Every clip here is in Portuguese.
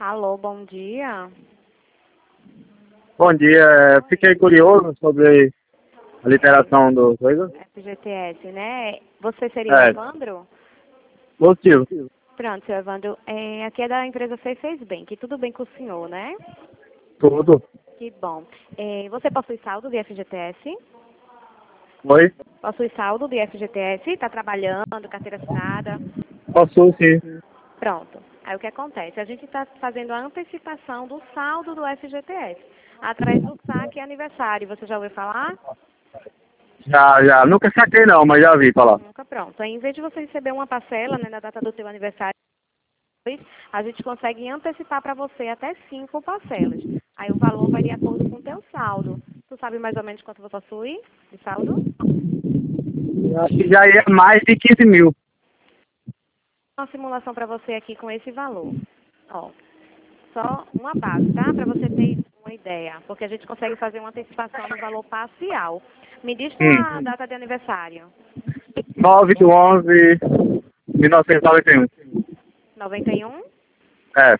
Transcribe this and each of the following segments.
Alô, bom dia. Bom dia, fiquei curioso sobre a literação do coisa. FGTS, né? Você seria o É, Evandro? positivo. Pronto, seu Evandro. Aqui é da empresa C6 Bank. Tudo bem com o senhor, né? Tudo. Que bom. Você possui saldo de FGTS? Oi? Possui saldo de FGTS? Está trabalhando, carteira assinada? Posso sim. Pronto. Aí o que acontece? A gente está fazendo a antecipação do saldo do FGTS através do saque aniversário. Você já ouviu falar? Já. Nunca saquei não, mas já vi falar. Nunca, pronto. Aí, em vez de você receber uma parcela, né, na data do seu aniversário, a gente consegue antecipar para você até 5 parcelas. Aí o valor vai de acordo com o teu saldo. Tu sabe mais ou menos quanto você possui de saldo? Acho que já é mais de 15 mil. Uma simulação para você aqui com esse valor. Ó, só uma base, tá? Para você ter uma ideia. Porque a gente consegue fazer uma antecipação no valor parcial. Me diz tua Hum. data de aniversário. 9/11/1991. 91? É.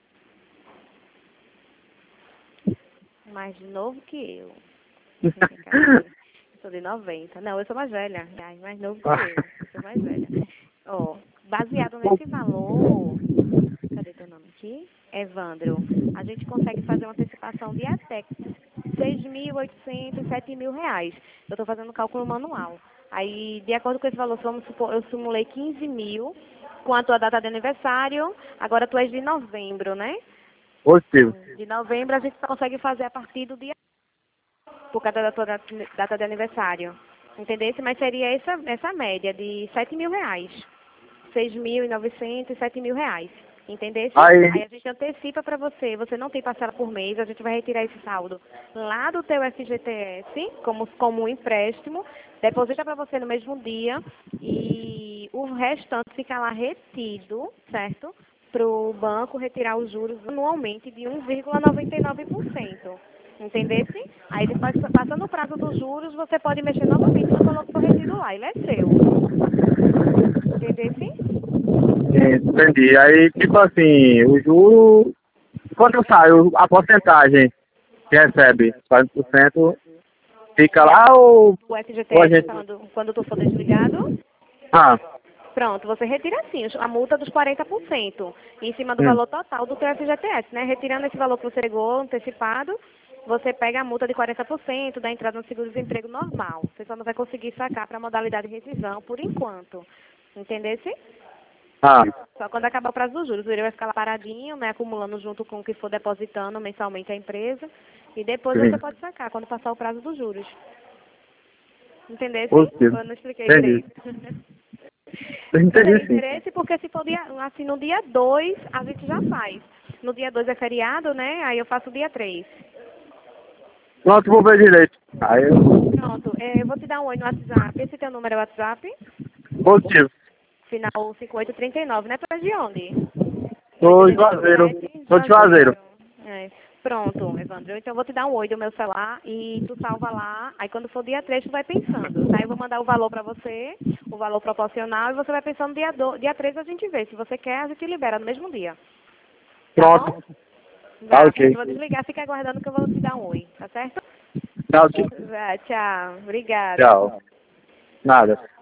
Mais novo que eu. Brincadeira. Eu sou de 90. Não, eu sou mais velha. Ai, mais novo que eu sou mais velha. Ó, baseado nesse valor, cadê teu nome aqui? Evandro, a gente consegue fazer uma antecipação de até 6.800, 7.000 reais. Eu estou fazendo cálculo manual. Aí, de acordo com esse valor, vamos supor, eu simulei 15 mil com a tua data de aniversário. Agora tu és de novembro, né? Positivo. De novembro a gente consegue fazer a partir do dia por causa da tua data de aniversário. Entendesse? Mas seria essa média de 7.000 reais. 6.900 e 7.000 reais. Entendesse? Aí Aí, a gente antecipa para você. Você não tem parcela por mês, a gente vai retirar esse saldo lá do teu FGTS, como um empréstimo, deposita para você no mesmo dia e o restante fica lá retido, certo? Para o banco retirar os juros anualmente de 1,99%. Entendesse? Aí depois, passando o prazo dos juros, você pode mexer novamente no valor que for retido lá. Ele é seu. Entendesse? entendi. Aí, tipo assim, o juro, quando sai a porcentagem que recebe, 40%, fica lá O ou a FGTS, gente... quando tu for desligado, Ah, pronto, você retira sim a multa dos 40% em cima do hum, valor total do teu FGTS, né? Retirando esse valor que você pegou antecipado, você pega a multa de 40% da entrada no seguro-desemprego normal. Você só não vai conseguir sacar para a modalidade de rescisão por enquanto. Entendesse? ah, Só quando acabar o prazo dos juros. O dinheiro vai ficar lá paradinho, né? Acumulando junto com o que for depositando mensalmente a empresa. E depois você sim, pode sacar quando passar o prazo dos juros. Entendesse? positivo. Ou eu não expliquei Entendi. direito? Você Entendi tem sim. interesse? Porque se for assim, no dia 2 a gente já faz. No dia 2 é feriado, né? Aí eu faço o dia 3. Pronto, vou ver direito. Aí, Pronto, eu vou te dar um oi no WhatsApp. Esse teu número é o WhatsApp? positivo. Final 5839, né? Para de onde? Sou Juazeiro. 8027, Sou de Juazeiro. Juazeiro. É. Pronto, Evandro. Então eu vou te dar um oi do meu celular e tu salva lá. Aí quando for dia 3 tu vai pensando. Tá? Eu vou mandar o valor pra você, o valor proporcional, e você vai pensando dia 3 a gente vê. Se você quer, a gente libera no mesmo dia. Tá bom? Pronto. Tá Vá, ok. eu vou desligar, fica aguardando que eu vou te dar um oi, tá certo? Tchau, tchau. Vá, tchau. Obrigada. Tchau. Nada.